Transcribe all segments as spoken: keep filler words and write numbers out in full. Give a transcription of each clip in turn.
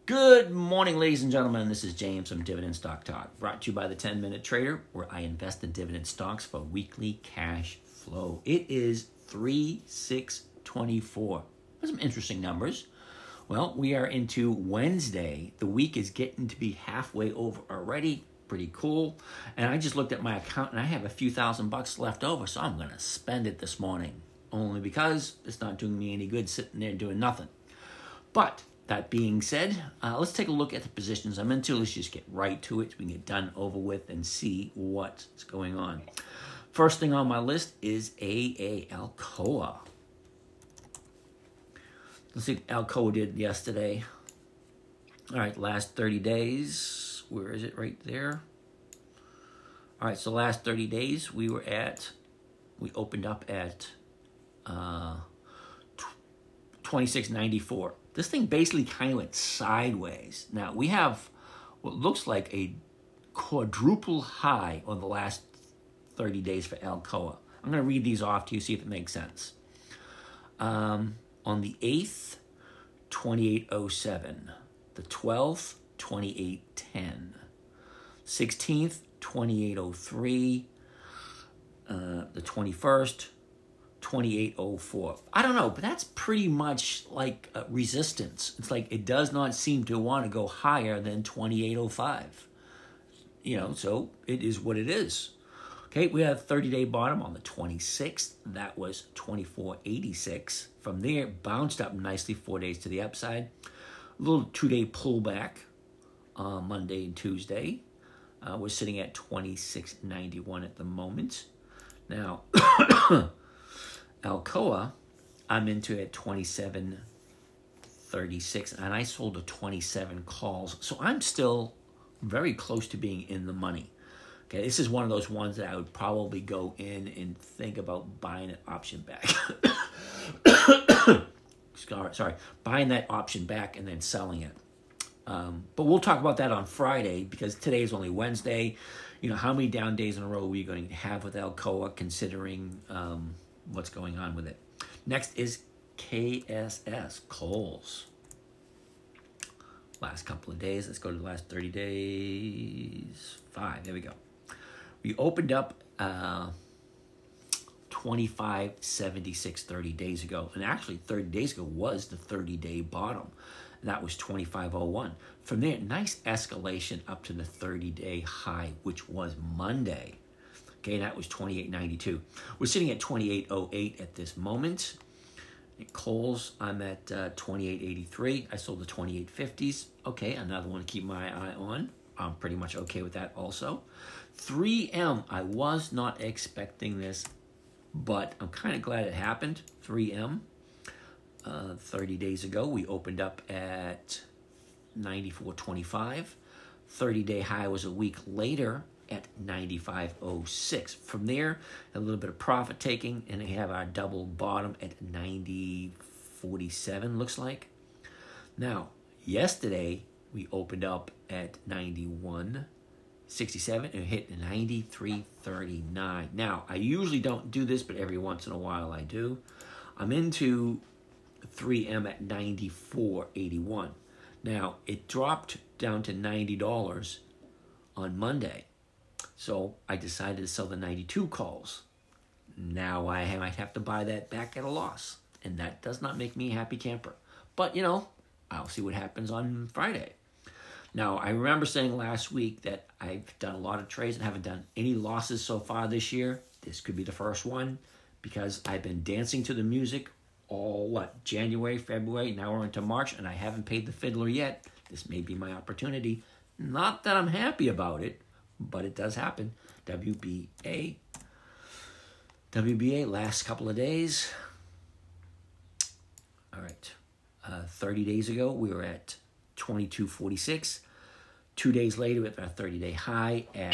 Good morning, ladies and gentlemen. This is James from Dividend Stock Talk, brought to you by the ten minute Trader, where I invest in dividend stocks for weekly cash flow. It is three six twenty-four. Some interesting numbers. Well, we are into Wednesday. The week is getting to be halfway over already. Pretty cool. And I just looked at my account and I have a few thousand bucks left over, so I'm going to spend it this morning. Only because it's not doing me any good sitting there doing nothing. But that being said, uh, let's take a look at the positions I'm into. Let's just get right to it so we can get done over with and see what's going on. First thing on my list is A A Alcoa. Let's see what Alcoa did yesterday. All right, last thirty days. Where is it? Right there. All right, so last thirty days we were at, we opened up at uh, twenty-six ninety-four. This thing basically kind of went sideways. Now, we have what looks like a quadruple high on the last thirty days for Alcoa. I'm going to read these off to you, see if it makes sense. Um, on the eighth, twenty-eight oh seven. The twelfth, twenty-eight ten. sixteenth, twenty-eight oh three. Uh, the twenty-first, twenty-eight oh four. I don't know, but that's pretty much like uh, resistance. It's like it does not seem to want to go higher than twenty-eight oh five. You know, so it is what it is. Okay, we have thirty-day bottom on the twenty-sixth. That was twenty-four eighty-six. From there, bounced up nicely four days to the upside. A little two-day pullback on Monday and Tuesday. Uh, we're sitting at twenty-six ninety-one at the moment. Now, Alcoa, I'm into at twenty-seven thirty-six, and I sold a twenty-seven calls. So I'm still very close to being in the money. Okay, this is one of those ones that I would probably go in and think about buying an option back. Sorry, buying that option back and then selling it. Um, but we'll talk about that on Friday because today is only Wednesday. You know, how many down days in a row are we going to have with Alcoa considering um, what's going on with it? Next is K S S, Kohl's. Last couple of days. Let's go to the last thirty days. Five. There we go. We opened up uh, twenty-five seventy-six thirty days ago. And actually, thirty days ago was the thirty-day bottom. And that was twenty-five oh one. From there, nice escalation up to the thirty-day high, which was Monday. Okay, that was twenty-eight ninety-two. We're sitting at twenty-eight oh eight at this moment. At Kohl's, I'm at uh, twenty-eight eighty-three. I sold the twenty-eight fifties. Okay, another one to keep my eye on. I'm pretty much okay with that also. three M, I was not expecting this, but I'm kind of glad it happened. three M, uh, thirty days ago, we opened up at ninety-four twenty-five. thirty-day high was a week later at ninety-five oh six. From there, a little bit of profit taking, and we have our double bottom at ninety forty-seven, looks like. Now, yesterday, we opened up at ninety-one sixty-seven and hit ninety-three thirty-nine. Now, I usually don't do this, but every once in a while I do. I'm into three M at ninety-four eighty-one. Now, it dropped down to ninety dollars on Monday. So I decided to sell the ninety-two calls. Now I might have to buy that back at a loss. And that does not make me a happy camper. But, you know, I'll see what happens on Friday. Now, I remember saying last week that I've done a lot of trades and haven't done any losses so far this year. This could be the first one because I've been dancing to the music all, what, January, February, now we're into March, and I haven't paid the fiddler yet. This may be my opportunity. Not that I'm happy about it, but it does happen. W B A. W B A, last couple of days. All right. Uh, thirty days ago, we were at twenty-two forty-six. Two days later, with our thirty-day high at,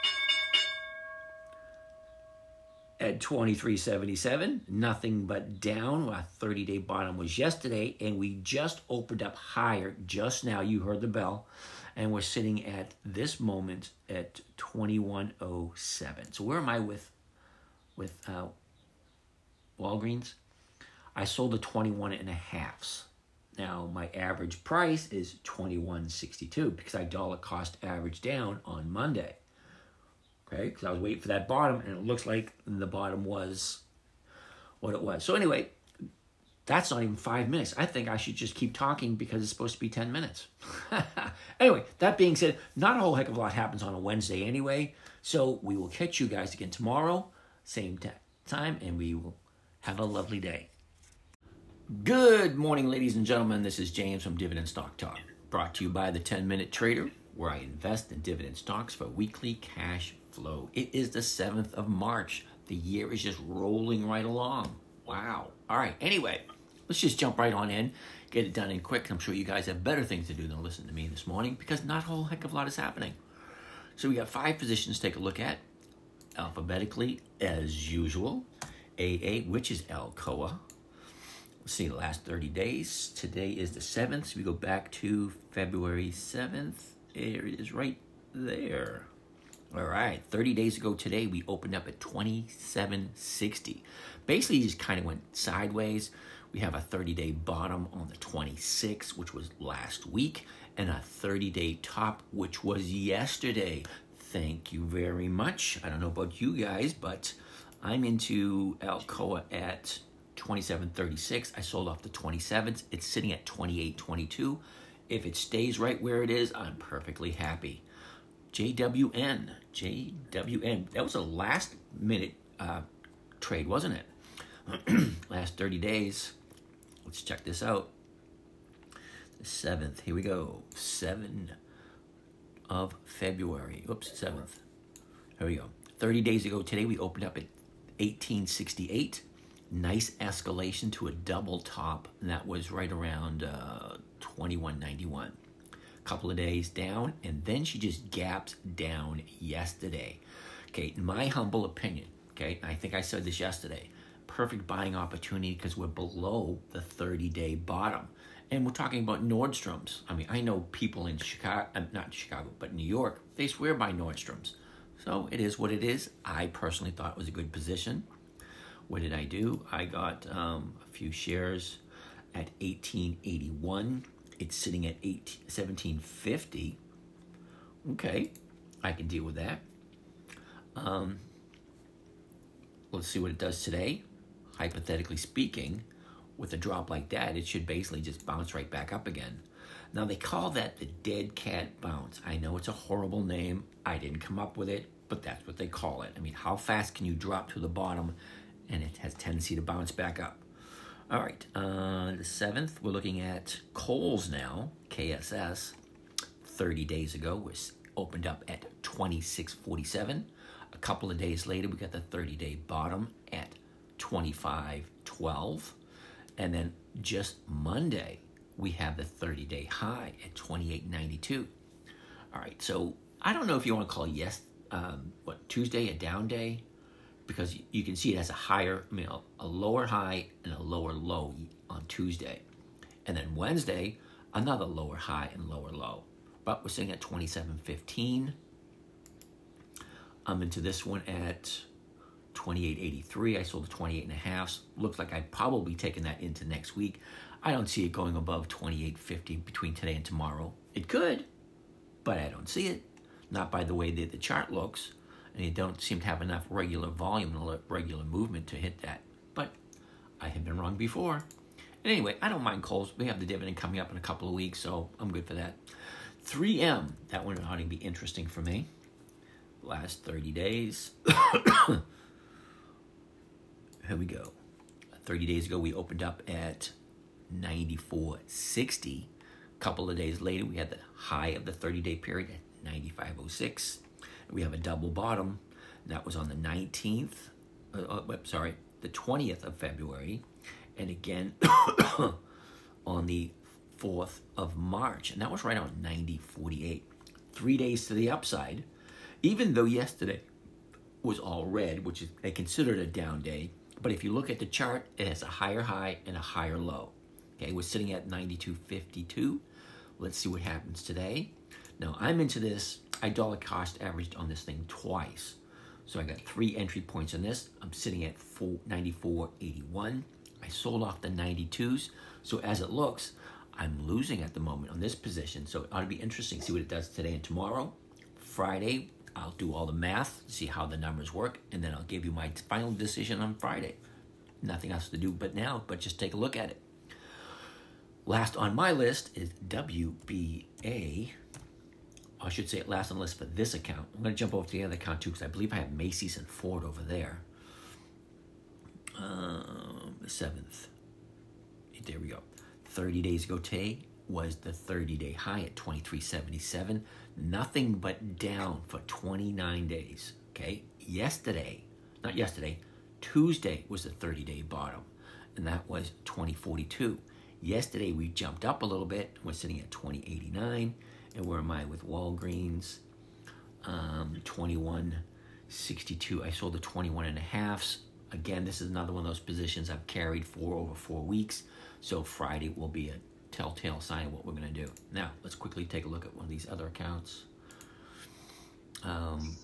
at twenty-three seventy-seven. Nothing but down. Our thirty-day bottom was yesterday, and we just opened up higher just now. You heard the bell. And we're sitting at this moment at twenty-one oh seven. So where am I with, with uh, Walgreens? I sold the twenty-one and a halves. Now, my average price is twenty-one sixty-two because I dollar cost average down on Monday. Okay, because I was waiting for that bottom, and it looks like the bottom was what it was. So anyway, that's not even five minutes. I think I should just keep talking because it's supposed to be ten minutes. Anyway, that being said, not a whole heck of a lot happens on a Wednesday anyway. So we will catch you guys again tomorrow, same time, and we will have a lovely day. Good morning, ladies and gentlemen. This is James from Dividend Stock Talk, brought to you by the ten minute Trader, where I invest in dividend stocks for weekly cash flow. It is the seventh of March. The year is just rolling right along. Wow. All right. Anyway, let's just jump right on in, get it done in quick. I'm sure you guys have better things to do than listen to me this morning because not a whole heck of a lot is happening. So we got five positions to take a look at, alphabetically as usual. A A, which is Alcoa. Let's see, the last thirty days. Today is the seventh. So we go back to February seventh. There it is right there. All right, thirty days ago today, we opened up at twenty-seven sixty. Basically, just kind of went sideways. We have a thirty-day bottom on the twenty-sixth, which was last week, and a thirty-day top, which was yesterday. Thank you very much. I don't know about you guys, but I'm into Alcoa at twenty-seven thirty-six. I sold off the twenty-seventh. It's sitting at twenty-eight twenty-two. If it stays right where it is, I'm perfectly happy. J W N. J W N. That was a last minute uh, trade, wasn't it? Last thirty days. Let's check this out. The seventh. Here we go. seventh of February. Oops, seventh. Here we go. thirty days ago today, we opened up at eighteen sixty-eight. Nice escalation to a double top, and that was right around uh, twenty-one ninety-one. Couple of days down, and then she just gaps down yesterday. Okay, in my humble opinion, okay, I think I said this yesterday, perfect buying opportunity because we're below the thirty-day bottom. And we're talking about Nordstrom's. I mean, I know people in Chicago, uh, not Chicago, but New York, they swear by Nordstrom's. So it is what it is. I personally thought it was a good position. What did I do? I got um, a few shares at eighteen eighty-one. It's sitting at seventeen fifty. Okay, I can deal with that. Um, let's see what it does today. Hypothetically speaking, with a drop like that, it should basically just bounce right back up again. Now, they call that the dead cat bounce. I know it's a horrible name. I didn't come up with it, but that's what they call it. I mean, how fast can you drop to the bottom and it has tendency to bounce back up? All right, uh, the seventh, we're looking at Kohl's now, K S S. thirty days ago, was opened up at twenty-six forty-seven. A couple of days later, we got the thirty-day bottom at twenty-five twelve. And then just Monday, we have the thirty-day high at twenty-eight ninety-two. All right, so I don't know if you want to call yes, um, what, Tuesday a down day? Because you can see it has a higher, I mean, a, a lower high and a lower low on Tuesday. And then Wednesday, another lower high and lower low. But we're sitting at twenty-seven fifteen. I'm into this one at twenty-eight eighty-three. I sold the twenty-eight and a half. Looks like I'd probably taken that into next week. I don't see it going above twenty-eight fifty between today and tomorrow. It could, but I don't see it. Not by the way that the chart looks. And you don't seem to have enough regular volume and regular movement to hit that. But I have been wrong before. And anyway, I don't mind Kohl's. We have the dividend coming up in a couple of weeks, so I'm good for that. three M, that one ought to be interesting for me. Last thirty days. Here we go. thirty days ago, we opened up at ninety-four sixty. A couple of days later, we had the high of the thirty-day period at ninety-five oh six. We have a double bottom. That was on the nineteenth, uh, uh, sorry, the twentieth of February. And again, on the fourth of March. And that was right on ninety forty-eight. Three days to the upside. Even though yesterday was all red, which is they considered a down day. But if you look at the chart, it has a higher high and a higher low. Okay, we're sitting at ninety-two fifty-two. Let's see what happens today. Now, I'm into this. I dollar cost averaged on this thing twice. So I got three entry points on this. I'm sitting at ninety-four eighty-one. I sold off the ninety-twos. So as it looks, I'm losing at the moment on this position, so it ought to be interesting. See what it does today and tomorrow. Friday, I'll do all the math, see how the numbers work, and then I'll give you my final decision on Friday. Nothing else to do but now, but just take a look at it. Last on my list is W B A. I should say last on the list for this account. I'm going to jump over to the other account too, because I believe I have Macy's and Ford over there. Um, the seventh. There we go. thirty days ago today was the thirty-day high at twenty-three seventy-seven. Nothing but down for twenty-nine days. Okay. Yesterday, not yesterday, Tuesday was the thirty-day bottom, and that was twenty forty-two. Yesterday we jumped up a little bit. We're sitting at twenty eighty-nine. And where am I with Walgreens? Um, twenty-one sixty-two. I sold the twenty-one and a halves. Again, this is another one of those positions I've carried for over four weeks. So Friday will be a telltale sign of what we're going to do. Now, let's quickly take a look at one of these other accounts. Um,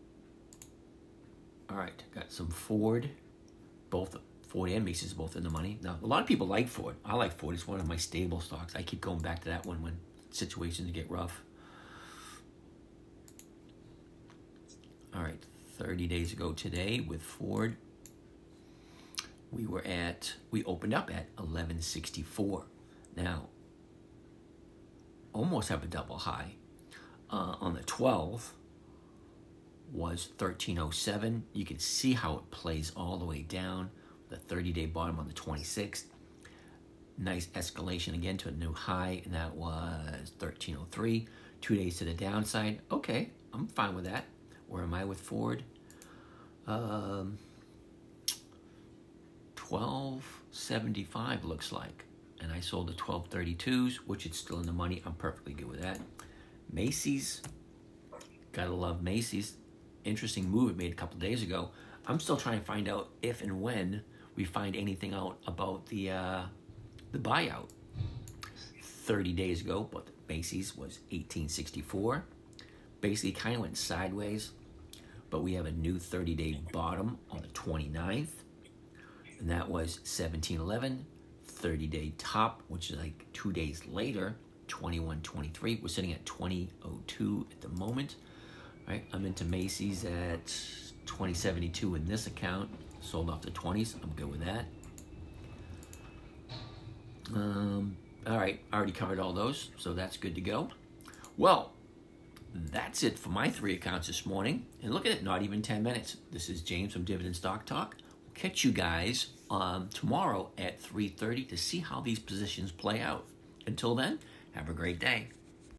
all right, got some Ford. Both Ford and Macy's both in the money. Now, a lot of people like Ford. I like Ford. It's one of my stable stocks. I keep going back to that one when situations get rough. All right, thirty days ago today with Ford, we were at, we opened up at eleven sixty-four. Now, almost have a double high. Uh, on the twelfth was thirteen oh seven. You can see how it plays all the way down. The thirty-day bottom on the twenty-sixth. Nice escalation again to a new high, and that was thirteen oh three. Two days to the downside. Okay, I'm fine with that. Where am I with Ford? Um, twelve seventy-five looks like. And I sold the twelve thirty-twos, which is still in the money. I'm perfectly good with that. Macy's. Gotta love Macy's. Interesting move it made a couple days ago. I'm still trying to find out if and when we find anything out about the uh, the buyout. thirty days ago, but Macy's was eighteen sixty-four. Basically kind of went sideways, but we have a new thirty-day bottom on the twenty-ninth, and that was seventeen eleven. thirty-day top, which is like two days later, twenty-one twenty-three. We're sitting at twenty oh two at the moment. All right, I'm into Macy's at twenty seventy-two in this account. Sold off the twenties. I'm good with that. Um, all right, I already covered all those, so that's good to go. Well, that's it for my three accounts this morning. And look at it, not even ten minutes. This is James from Dividend Stock Talk. We'll catch you guys um, tomorrow at three thirty to see how these positions play out. Until then, have a great day.